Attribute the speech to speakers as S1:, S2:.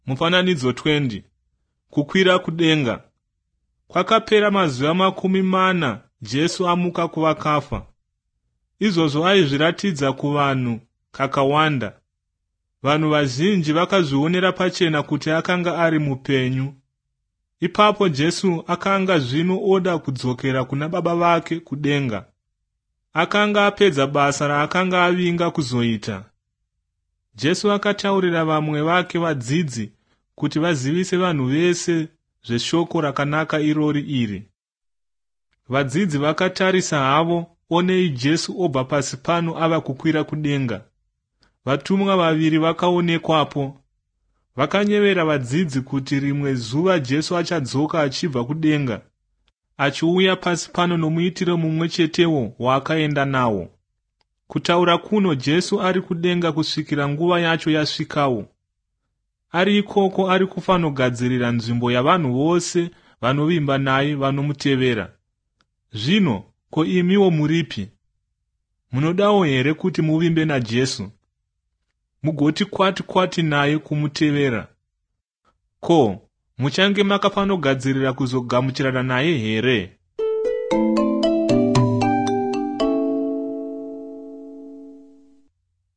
S1: Mufananidzo 20. Kukwira kudenga. Kwakapera mazuva 40 Jesu amuka kuvakafa. Izvozvo aizviratidza kuvanhu kakawanda. Vanhu vazhinji vakazvionera pachena kuti akanga ari mupenyu. Ipapo Jesu akanga zvino oda kudzokera kuna Baba vake kudenga. Akanga apedza basa raakanga avinga kuzoita. Jesu akataurira vamwe vake vadzidzi kuti vazivise vanhu vese zveshoko rakanaka irori iri. Vadzidzi vakatarisa havo, onei Jesu obva pasi pano ava kukwira kudenga. Vatumwa vaviri vakaonekwapo. Vakanyevera vadzidzi kuti rimwe zuva Jesu achadzoka achibva kudenga, achiuya pasi pano nomuitiro mumwe chetewo waakaenda nawo. Kutaura kuno Jesu ari kudenga kusvikira nguva yacho yasvikawo. Ari ikoko ari kufanogadzirira nzvimbo yavanhu vose vanovimba naye vanomutevera. Zvino, ko imiwo muripi? Munodawo here kuti muvimbe naJesu? Mugoti kwati naye kumutevera? Ko, muchange makafanogadzirira kuzogamuchirana naye here?